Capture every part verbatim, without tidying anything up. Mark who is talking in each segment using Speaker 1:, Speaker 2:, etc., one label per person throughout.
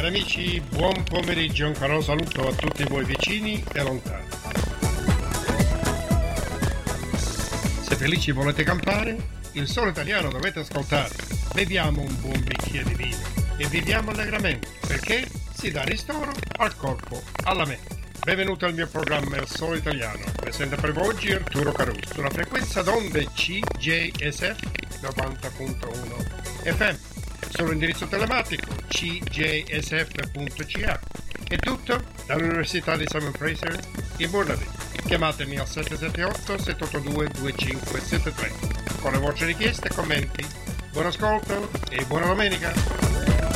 Speaker 1: Cari amici, buon pomeriggio, un caro saluto a tutti voi vicini e lontani. Se felici volete campare, il Sole Italiano dovete ascoltare. Beviamo un buon bicchiere di vino e viviamo allegramente, perché si dà ristoro al corpo, alla mente. Benvenuto al mio programma Il Sole Italiano. Presenta per voi oggi Arturo Caruso, sulla frequenza d'onde C J S F novanta punto uno F M. Sull'indirizzo telematico c j s f punto c a. È tutto dall'Università di Simon Fraser in Burnaby. Chiamatemi al sette sette otto sette otto due due cinque sette tre con le vostre richieste e commenti. Buon ascolto e buona domenica!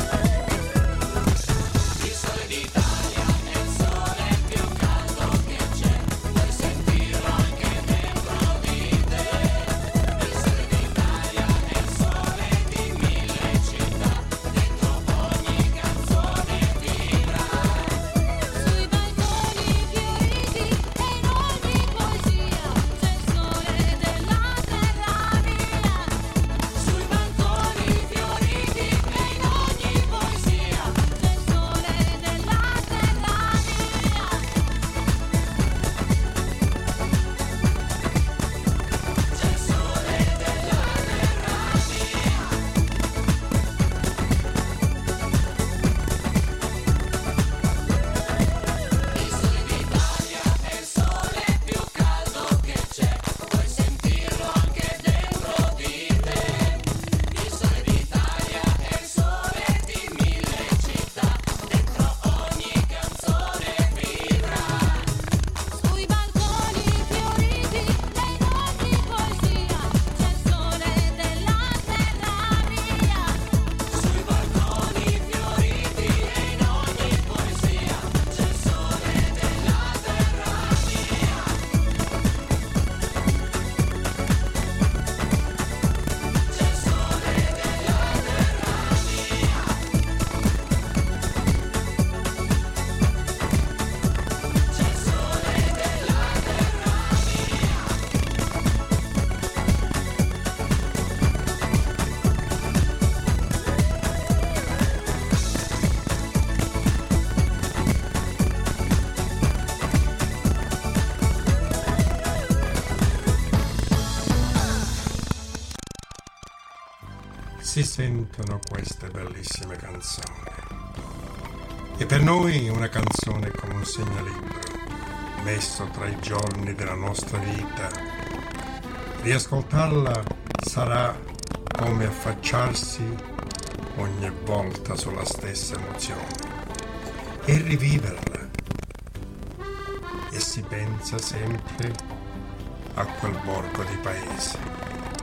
Speaker 1: Si sentono queste bellissime canzoni e per noi una canzone è come un segnalibro messo tra i giorni della nostra vita. Riascoltarla sarà come affacciarsi ogni volta sulla stessa emozione e riviverla, e si pensa sempre a quel borgo di paese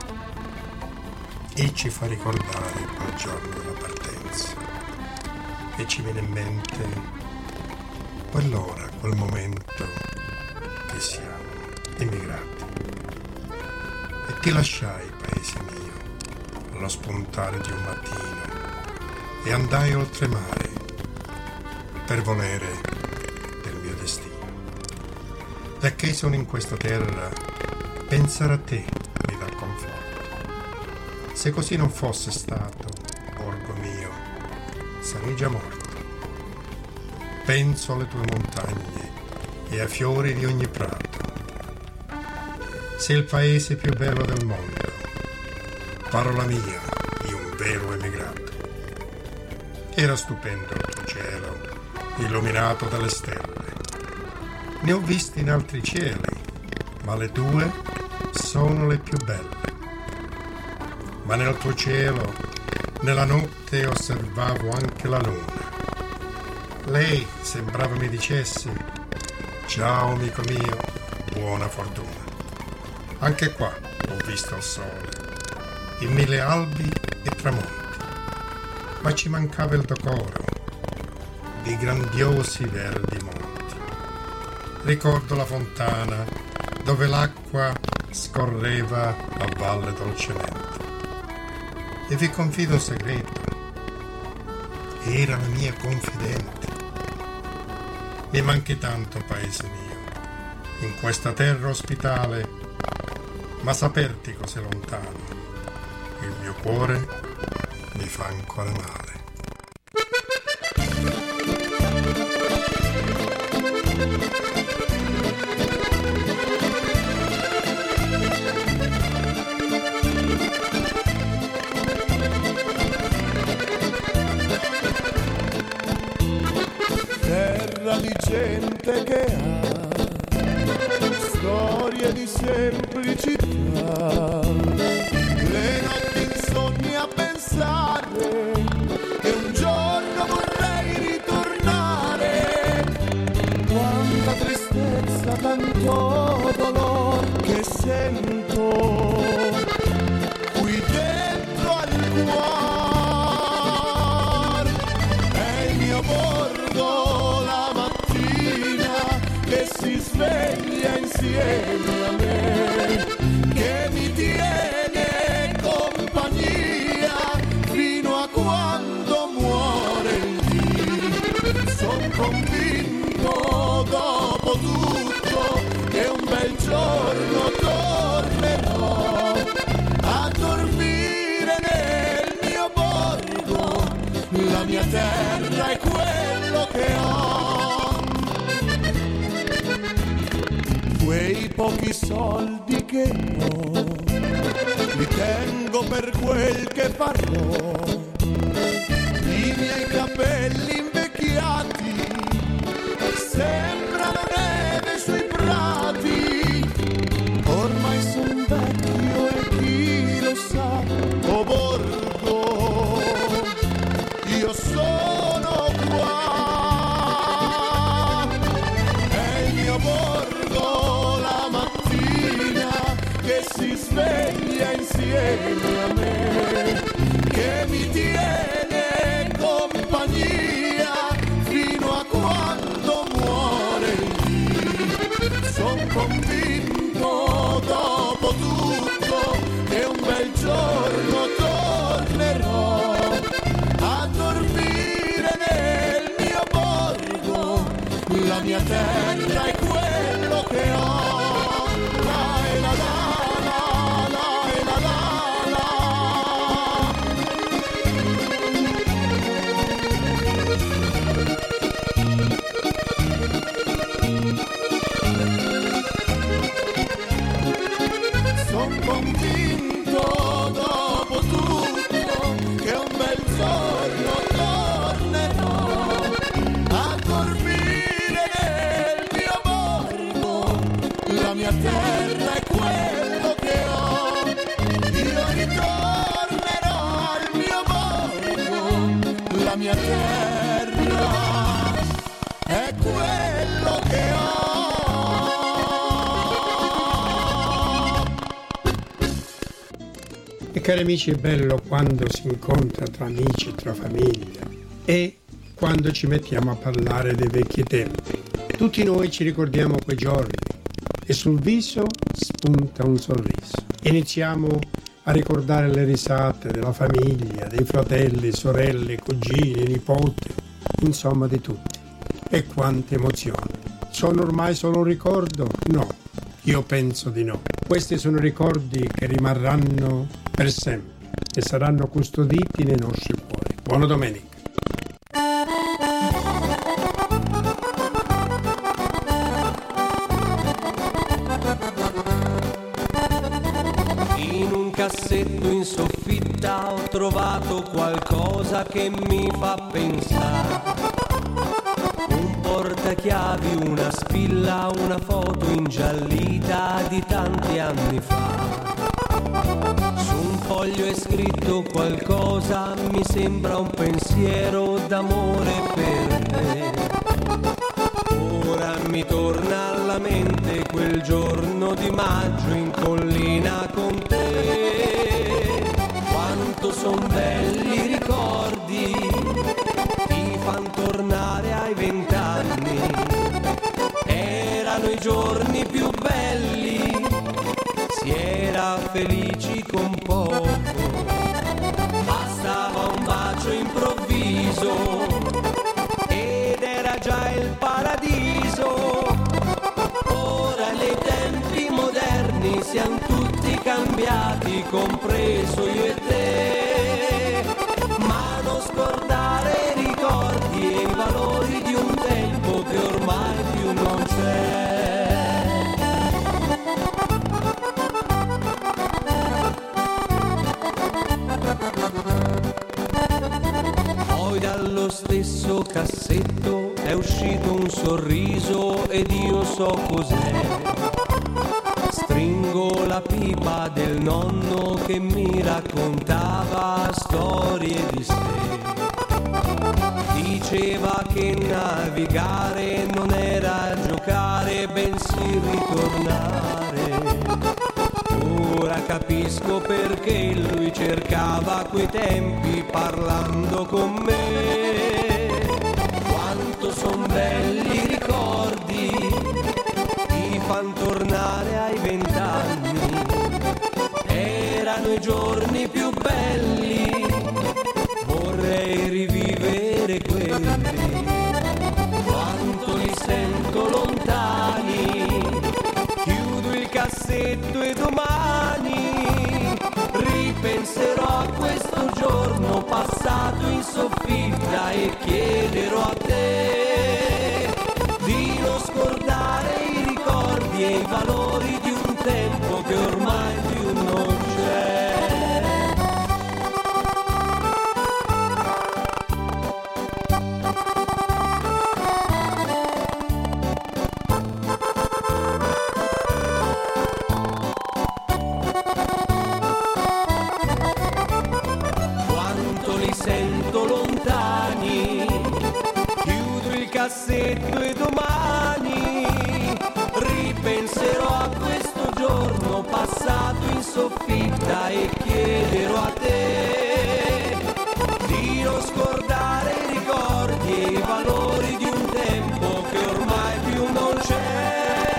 Speaker 1: e ci fa ricordare quel giorno della partenza e ci viene in mente quell'ora, quel momento che siamo emigrati e ti lasciai, paese mio, allo spuntare di un mattino e andai oltremare per volere del mio destino. Da che sono in questa terra, pensare a te mi dà conforto. Se così non fosse stato, borgo mio, sarei già morto. Penso alle tue montagne e ai fiori di ogni prato. Sei il paese più bello del mondo, parola mia di un vero emigrato. Era stupendo il tuo cielo, illuminato dalle stelle. Ne ho visti in altri cieli, ma le tue sono le più belle. Ma nel tuo cielo, nella notte osservavo anche la luna. Lei sembrava mi dicesse: ciao amico mio, buona fortuna. Anche qua ho visto il sole, in mille albi e tramonti, ma ci mancava il decoro di grandiosi verdi monti. Ricordo la fontana dove l'acqua scorreva a valle dolcemente. E vi confido un segreto: era la mia confidente. Mi manchi tanto, paese mio, in questa terra ospitale, ma saperti così lontano, il mio cuore mi fa ancora male.
Speaker 2: piena di gente che ha storie di semplicità, le notti insonni a pensare che un giorno vorrei ritornare. Quanta tristezza, tanto dolore che sento qui dentro al cuore. È il mio borgo la mattina che si sveglia insieme a me, che mi tiene compagnia fino a quando muore il dì. Son convinto dopo tutto che un bel giorno tornerò a dormire nel mio borgo, la mia terra è quello che ho. Quei pochi soldi che ho li tengo per quel che farò. I miei capelli invecchiati sembrano neve sui prati. Ormai son vecchio e chi lo sa, o borgo, io sono qua. È il mio borgo la mattina che si sveglia insieme a me, che mi tiene compagnia fino a quando muore il dì. Son convinto dopo tutto che un bel giorno tornerò a dormire nel mio borgo, la mia terra è quello che ho. La la la la la la la la. Son convinto dopo tutto che un bel giorno tornerò a dormire nel mio borgo, la mia terra è quello che ho. Io ritornerò al mio borgo, la mia terra è quello che ho.
Speaker 1: E cari amici, è bello quando si incontra tra amici, tra famiglia, e quando ci mettiamo a parlare dei vecchi tempi. Tutti noi ci ricordiamo quei giorni e sul viso spunta un sorriso. Iniziamo a ricordare le risate della famiglia, dei fratelli, sorelle, cugini, nipoti, insomma di tutti. E quante emozioni. Sono ormai solo un ricordo? No, io penso di no. Questi sono ricordi che rimarranno per sempre e saranno custoditi nei nostri cuori. Buona domenica.
Speaker 3: In un cassetto in soffitta ho trovato qualcosa che mi fa pensare. Un portachiavi, una spilla, una foto ingiallita di tanti anni fa. Su un foglio è scritto qualcosa, mi sembra un pensiero d'amore per te. Ora mi torna alla mente quel giorno di maggio in collina con te. Quanto son belli i ricordi, ti fan tornare ai vent'anni. Erano i giorni più belli, si era felici con poco. Bastava un bacio improvviso ed era già il paradiso. Ora nei tempi moderni siamo tutti cambiati, compreso io e te. Ma non scordare i ricordi e i valori di un tempo che ormai più non c'è. Poi dallo stesso cassetto è uscito un sorriso ed io so cos'è. Stringo la pipa del nonno che mi raccontava storie di sé. Diceva che navigare non era giocare, bensì ritornare. Ora capisco perché lui cercava quei tempi parlando con me. Quanto son belli i ricordi, ti fan tornare ai vent'anni. Erano i giorni più belli, vorrei rivivere quelli. Quanto li sento lontani, chiudo il cassetto e domani ripenserò a questo giorno passato in soffitta e chiederò a te di non scordare i ricordi e i valori di un tempo che ormai più non c'è. Sento lontani, chiudo il cassetto e domani ripenserò a questo giorno passato in soffitta e chiederò a te di non scordare i ricordi e i valori di un tempo che ormai più non c'è.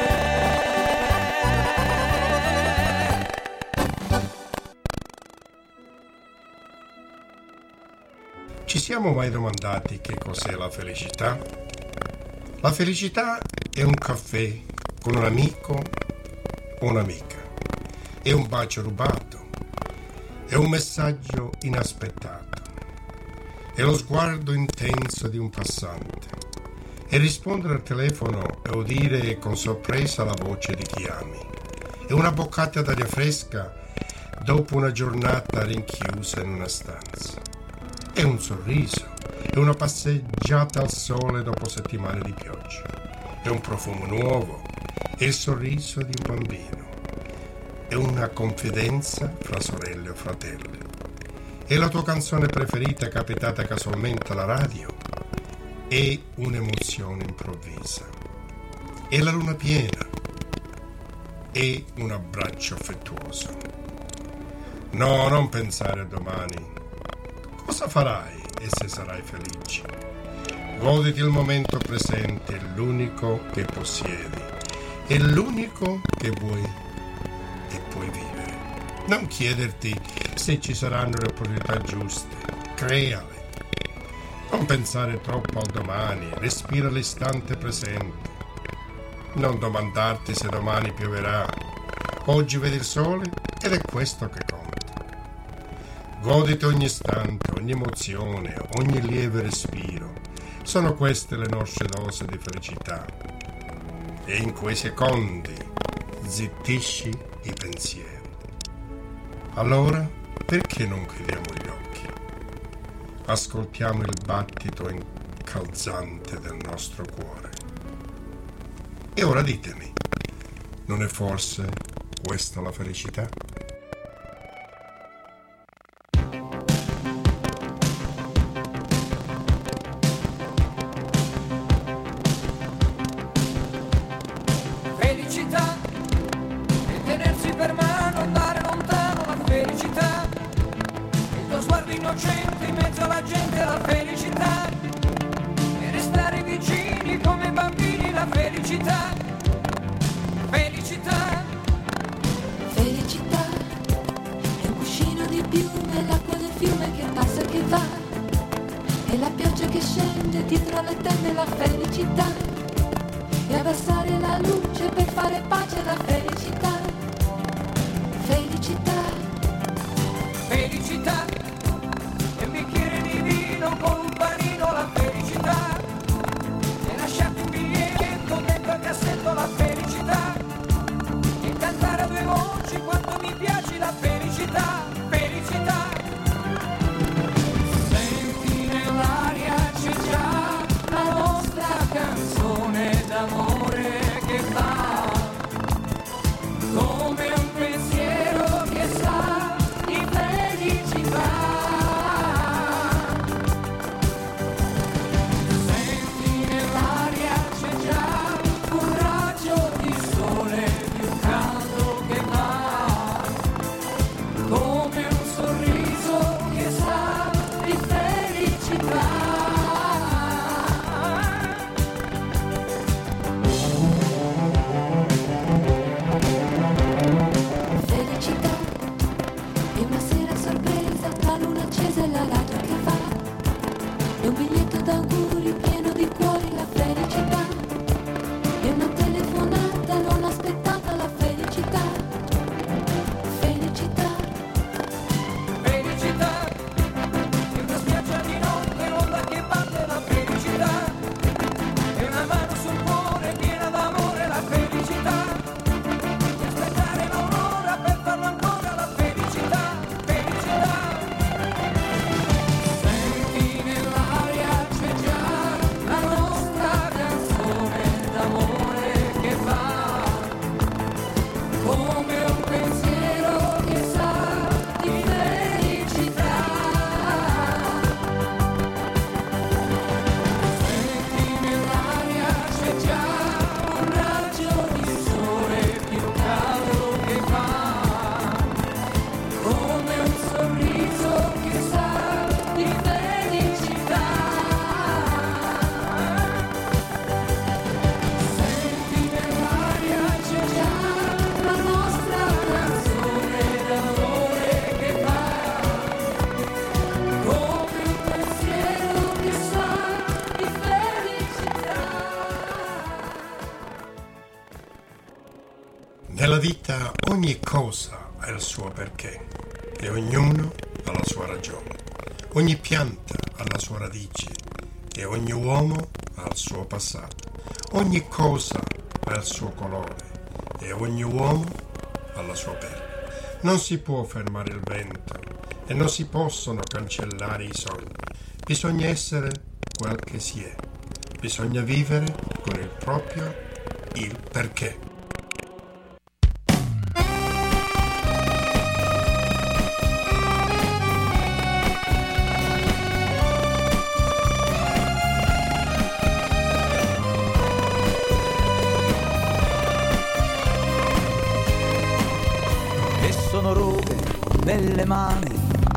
Speaker 1: Ci siamo mai domandati che cos'è la felicità? La felicità è un caffè con un amico o un'amica, è un bacio rubato, è un messaggio inaspettato, è lo sguardo intenso di un passante, è rispondere al telefono e udire con sorpresa la voce di chi ami, è una boccata d'aria fresca dopo una giornata rinchiusa in una stanza. È un sorriso, è una passeggiata al sole dopo settimane di pioggia, è un profumo nuovo, è il sorriso di un bambino, è una confidenza fra sorelle o fratelli, è la tua canzone preferita capitata casualmente alla radio, è un'emozione improvvisa, è la luna piena, è un abbraccio affettuoso. No, non pensare a domani. Cosa farai e se sarai felice? Goditi il momento presente, è l'unico che possiedi, è l'unico che vuoi e puoi vivere. Non chiederti se ci saranno le opportunità giuste, creale. Non pensare troppo al domani, respira l'istante presente. Non domandarti se domani pioverà. Oggi vedi il sole ed è questo che conta. Goditi ogni istante, ogni emozione, ogni lieve respiro. Sono queste le nostre dosi di felicità. E in quei secondi zittisci i pensieri. Allora, perché non chiudiamo gli occhi? Ascoltiamo il battito incalzante del nostro cuore. E ora ditemi, non è forse questa la felicità?
Speaker 4: Senti nell'aria c'è d'auguri pieno di cuori la felicità, e una telefonata non aspettata la felicità, felicità.
Speaker 3: Felicità, è una spiaggia di notte, l'onda che batte la felicità, è una mano sul cuore piena d'amore la felicità, di aspettare l'aurora per farlo ancora la felicità, felicità. Senti nell'aria c'è già la nostra canzone d'amore che va, come un pensiero che sa di felicità. Senti nell'aria c'è già un raggio di sole più caldo che va, come un sorriso che sa di felicità. Senti nell'aria c'è già
Speaker 4: La nostra
Speaker 3: canzone d'amore che va,
Speaker 4: come un pensiero che sa di felicità.
Speaker 1: Nella vita ogni cosa ha il suo perché e ognuno ha la sua ragione. Ogni pianta ha la sua radice e ogni uomo ha il suo passato. Ogni cosa ha il suo colore e ogni uomo ha la sua pelle. Non si può fermare il vento e non si possono cancellare i sogni. Bisogna essere quel che si è. Bisogna vivere con il proprio il perché.
Speaker 5: E sono rughe nelle mani,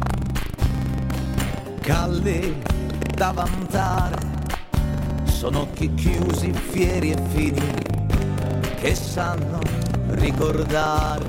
Speaker 5: calli da vantare, sono occhi chiusi, fieri e fini, che sanno ricordare.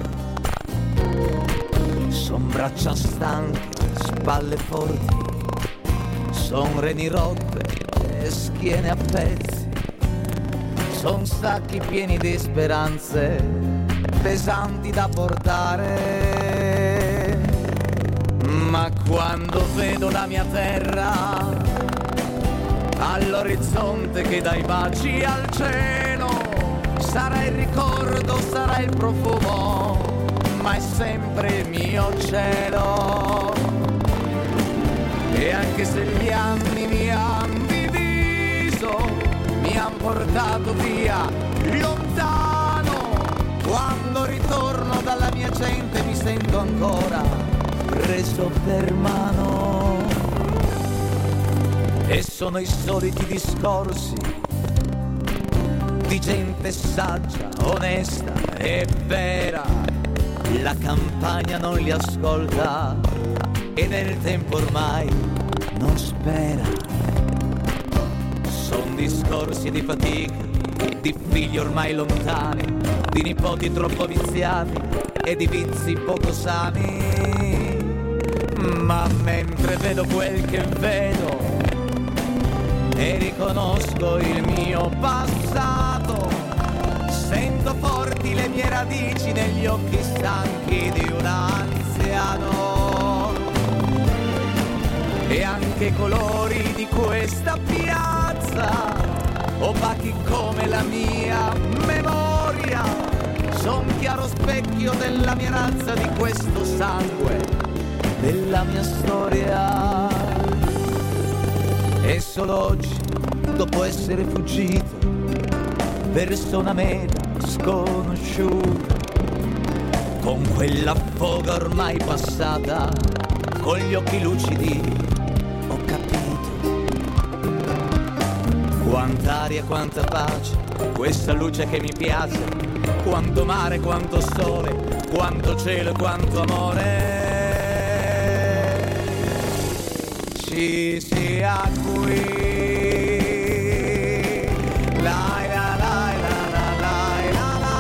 Speaker 5: Son braccia stanche, spalle forti, son reni rotte e schiene a pezzi, son sacchi pieni di speranze, pesanti da portare. Ma quando vedo la mia terra all'orizzonte che dà i baci al cielo, sarà il ricordo, sarà il profumo, ma è sempre il mio cielo. E anche se gli anni mi han diviso, mi han portato via lontano, quando ritorno dalla mia gente mi sento ancora preso per mano. E sono i soliti discorsi di gente saggia, onesta e vera. La campagna non li ascolta e nel tempo ormai non spera. Son discorsi di fatica, di figli ormai lontani, di nipoti troppo viziati e di vizi poco sani. Ma mentre vedo quel che vedo e riconosco il mio passato, sento forti le mie radici negli occhi stanchi di un anziano. E anche i colori di questa piazza, opachi come la mia memoria, son chiaro specchio della mia razza, di questo sangue, della mia storia. E solo oggi, dopo essere fuggito verso una meta sconosciuta, con quella foga ormai passata, con gli occhi lucidi ho capito quanta aria, quanta pace, questa luce che mi piace, quanto mare, quanto sole, quanto cielo e quanto amore ci sia qui. La la la la la la la la.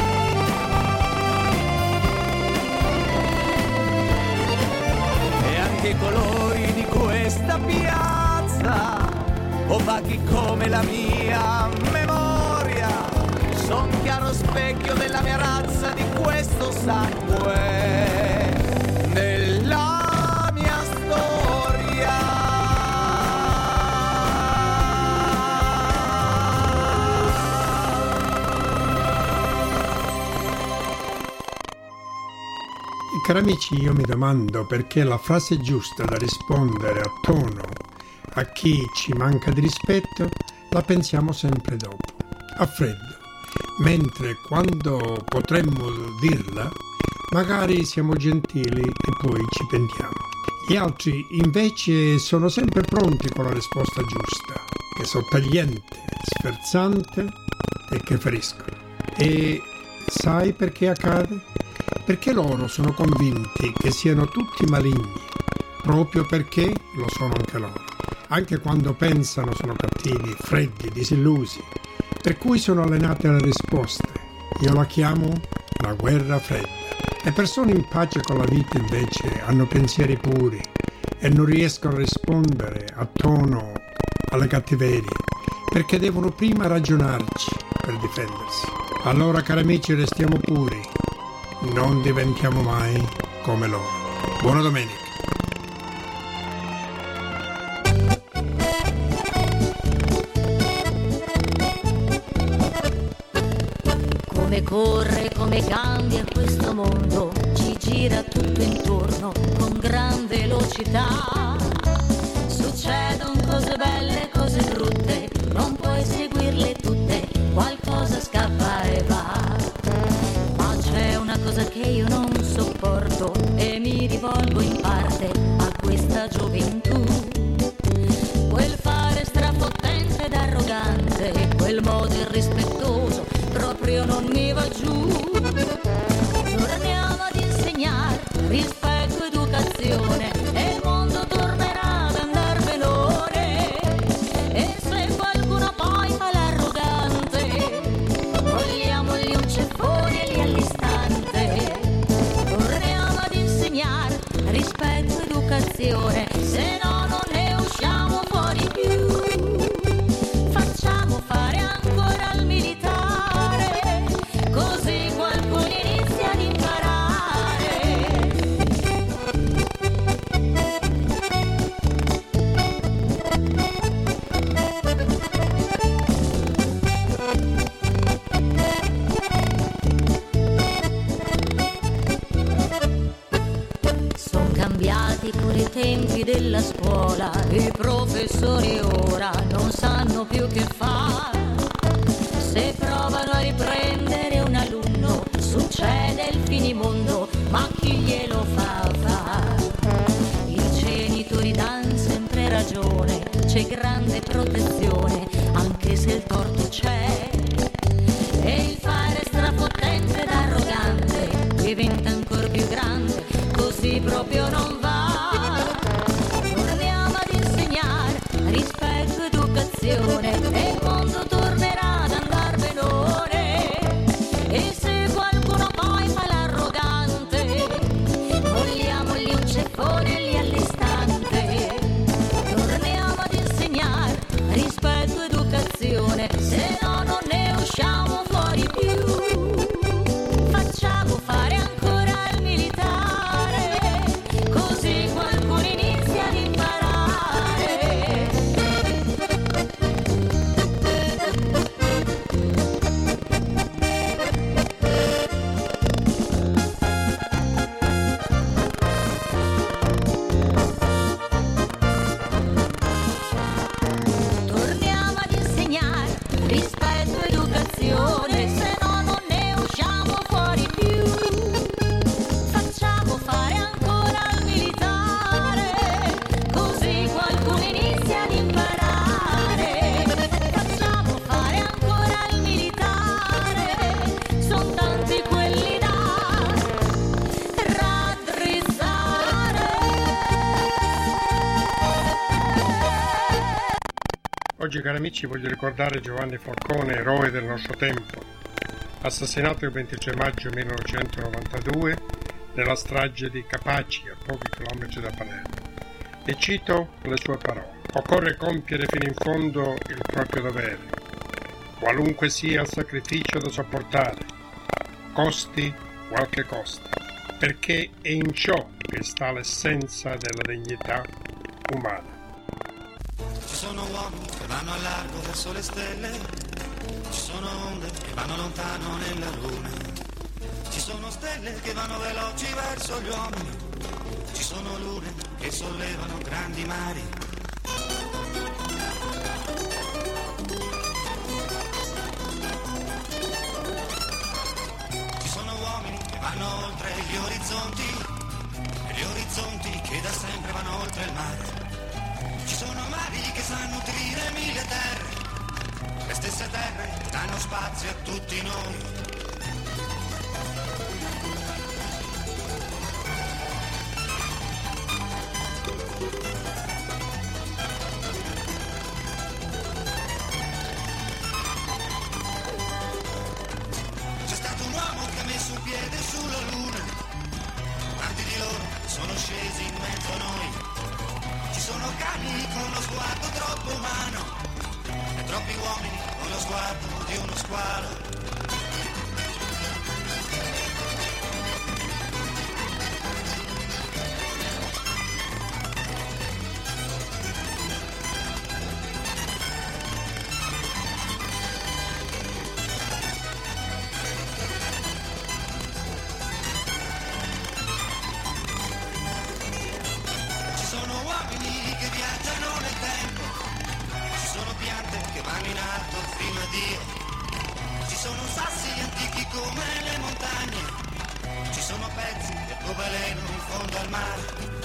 Speaker 5: E anche i colori di questa piazza, opachi come la mia memoria, son chiaro specchio della mia razza, di questo sangue, della mia storia.
Speaker 1: Cari amici, io mi domando perché la frase giusta da rispondere a tono a chi ci manca di rispetto la pensiamo sempre dopo, a freddo, mentre quando potremmo dirla magari siamo gentili e poi ci pentiamo. Gli altri invece sono sempre pronti con la risposta giusta, che so tagliente, sferzante e che feriscono. E sai perché accade? Perché loro sono convinti che siano tutti maligni, proprio perché lo sono anche loro. Anche quando pensano sono cattivi, freddi, disillusi, per cui sono allenati alle risposte. Io la chiamo la guerra fredda. Le persone in pace con la vita invece hanno pensieri puri e non riescono a rispondere a tono alle cattiverie, perché devono prima ragionarci per difendersi. Allora, cari amici, restiamo puri. Non diventiamo mai come loro. Buona domenica.
Speaker 6: Come corre, come cambia questo mondo, ci gira tutto intorno con gran velocità. Succedono cose belle, cose brutte, non puoi seguirle tutte, qualcosa scappa e va. C'è una cosa che io non sopporto e mi rivolgo in parte a questa gioventù. Quel fare strafottente ed arrogante, quel modo irrispettoso, proprio non mi va giù. Torniamo ad insegnare rispetto, educazione e il mondo tornerà ad andar benone. E se qualcuno poi fa l'arrogante, vogliamogli un ceffone lì all'istante. Torniamo ad insegnare rispetto, educazione, se no non ne usciamo fuori più. Facciamo fare ancora il militare, così qualcuno inizia ad imparare. Son cambiati pure i tempi della scuola, i professori ora non sanno più che fare. Se provano a riprendere un alunno, succede il finimondo, ma chi glielo fa fare? I genitori dan sempre ragione, c'è grande protezione, anche se il torto c'è. E il fare strafottente ed arrogante diventa ancora più grande, così proprio non va. Torniamo ad insegnare rispetto, educazione e il mondo tornerà ad andar benone. E se qualcuno poi fa l'arrogante, vogliamogli un ceffone lì all'istante. Torniamo ad insegnare rispetto, educazione, se no non ne usciamo fuori più. Facciamo fare ancora il militare, così qualcuno inizia ad imparare. Torniamo ad insegnare rispetto, educazione, se no non ne usciamo fuori più. Facciamo fare ancora il militare, così qualcuno inizia ad imparare. Facciamo fare ancora il militare, son tanti quelli da raddrizzare.
Speaker 1: Oggi, cari amici, voglio ricordare Giovanni Falcone, eroe del nostro tempo, assassinato il ventitré maggio millenovecentonovantadue nella strage di Capaci, a pochi chilometri da Palermo. E cito le sue parole. Occorre compiere fino in fondo il proprio dovere, qualunque sia il sacrificio da sopportare, costi qual che costi, perché è in ciò che sta l'essenza della dignità umana.
Speaker 7: Ci sono uomini che vanno a largo verso le stelle, ci sono onde che vanno lontano nella luna, ci sono stelle che vanno veloci verso gli uomini, ci sono lune che sollevano grandi mari. Ci sono uomini che vanno oltre gli orizzonti, e gli orizzonti che da sempre vanno oltre il mare. Ci sono mari che sanno nutrire mille terre, le stesse terre che danno spazio a tutti noi. C'è stato un uomo che ha messo un piede sulla luna, tanti di loro sono scesi in mezzo a noi. Ci sono cani con lo sguardo troppo umano e troppi uomini con lo sguardo di uno squalo. In alto fino a Dio, ci sono sassi antichi come le montagne, ci sono pezzi del tuo veleno in fondo al mare.